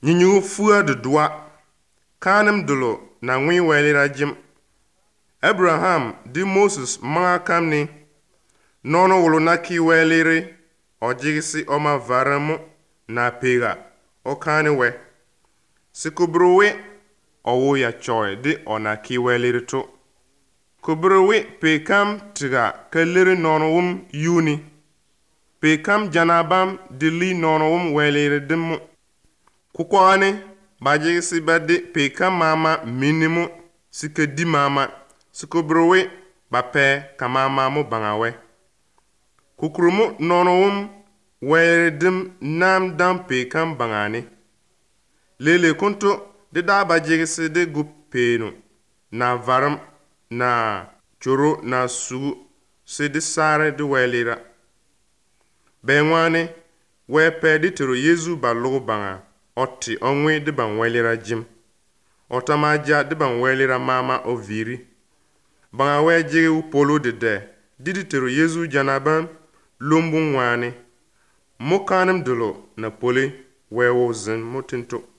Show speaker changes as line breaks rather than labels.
Nyinyu fua de doa. Kanem dolo na ngwi welira jim. Abraham di Moses manga kamni. Nono wolo na ki weliri. Ojigisi oma varamu na pega. O kane we. Sikubruwe owo ya choy di ona ki weliri to. Kubruwe pekam tiga kaliri nono wum yuni. Pekam janabam dili nono wum weliri dimu. Kukwane bajigisi badi pekam mama minimu sike di mama. Sikubruwe bape kamama mu bangawe. Kukrumu nono wum weliri dim nam dam pekam bangani. Lele kunto di da bajigisi di gupenu na varam na choro na sugu si di sare di welira. Benwane we pe di tiro Yezu ba lugu banga oti onwe di ban welira jim. Otamaja di ban welira mama o viri. Banga we jige u polo di tiro Yezu janaban lumbu nwane. Mukanem dolo na poli we wo zin mutinto.